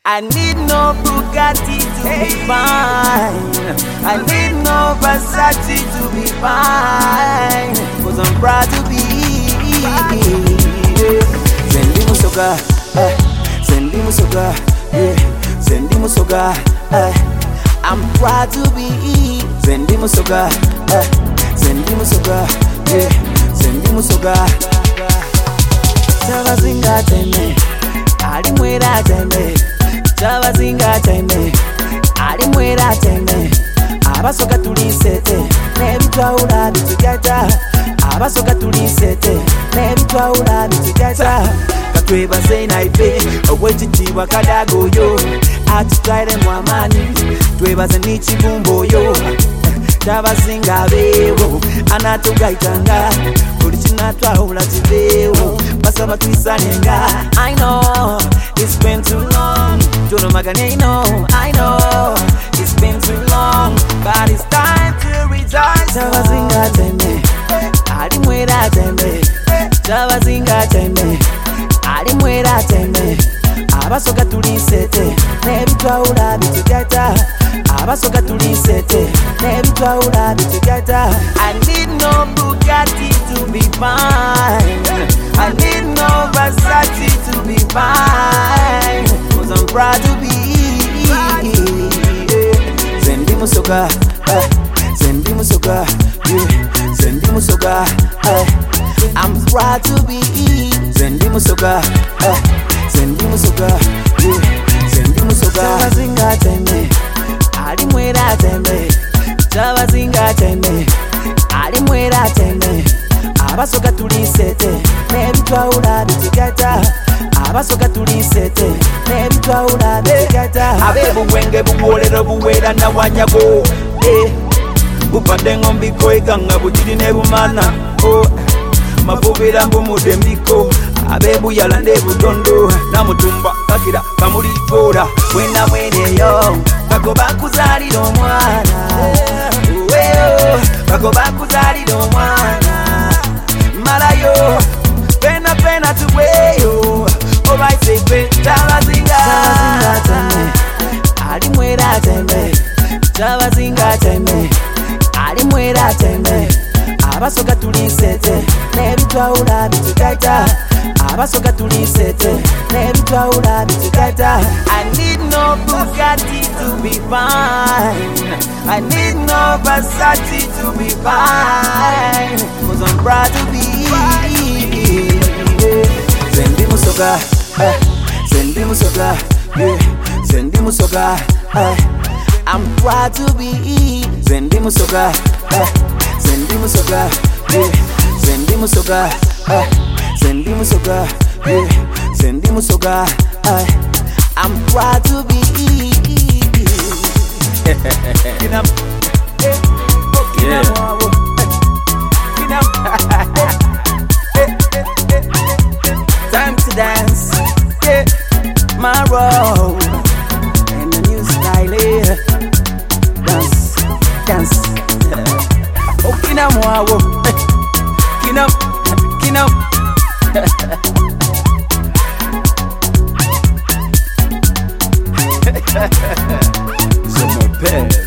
I need no Bugatti to be fine. I need no Versace to be fine. Cause I'm proud to be. Sendi musoga, sendi musoga, sendi musoga. I'm proud to be. Sendi musoga, sendi musoga, sendi musoga. Chabazinga teme, ali mwera teme. Chabazinga teme, ali mwera teme. Abasoka tulisete, nebitwaula bitugata. Abasoka tulisete, nebitwaula bitugata. Katwebaze naife, obwekitiibwa kadagoyo. Atutwaire mu amaanyi, twebaze n'ekibumbo yo. Chabazinga beewo, anatugaitanga. Buli kinatwawula kibeewo, basaba twisanenga. I know, it's been too long. Jono magane, I know, it's been too long. But it's time to rejoice. Chabazinga teme, ali mwera teme. Chabazinga teme, ali mwera teme. Abasoka tulisete, nebitwaula bitugata. Abasoka tulisete, nebitwaula bitugata. I need no Bugatti to be fine. I need no Versace to be fine. Cause I'm proud to be. Sendi musoga, sendi musoga, sendi musoga. I'm proud to be. Sendi musoga, sendi musoga, sendi musoga. Chabazinga teme, ali mwera teme. Chabazinga teme, ali mwera teme. Abasoka tulisete, nebitwaula bitugata. Abasoka tulisete, nebitwaula bitugata. Abebuwenge bugolero buwera na wanyago. Bupade ngombiko eganga bujiri nebumana. Mafubira mbumude mbiko. Abebuyala nebudondo. Namutumba kakira kamulifora. Wena mweneyo, bagoba kuzalira omwana. Bagoba kuzalira omwana. Malayo, pena pena tuweyo. Alright, say pe, chabazinga. Chabazinga teme, ali mwera teme. Chabazinga teme, ali mwera teme. Abasoka tulisete, nebitwaula bitugata. Abasoka tulisete, nebitwaula bitugata. I need no Bugatti to be fine. I need no Versace to be fine. Cause I'm proud to be. Sendi musoga, sendi musoga, sendi musoga. I'm proud to be. Sendi musoga, sendi musoga, sendi musoga, sendi musoga, sendi musoga. I'm proud to be. Time to dance, my role and the new style, dance, dance. Oh, kinamwawo, kinam, kinam. C'est mon père.